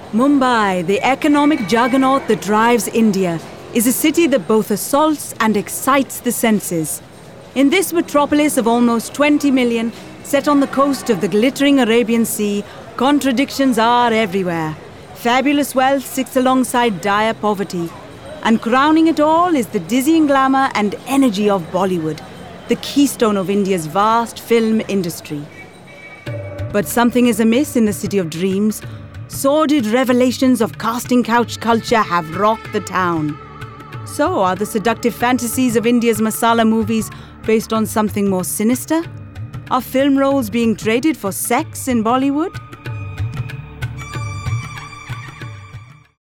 Mumbai, the economic juggernaut that drives India, is a city that both assaults and excites the senses. In this metropolis of almost 20 million, set on the coast of the glittering Arabian Sea, contradictions are everywhere. Fabulous wealth sits alongside dire poverty. And crowning it all is the dizzying glamour and energy of Bollywood, the keystone of India's vast film industry. But something is amiss in the city of dreams. Sordid revelations of casting couch culture have rocked the town. So, are the seductive fantasies of India's masala movies based on something more sinister? Are film roles being traded for sex in Bollywood?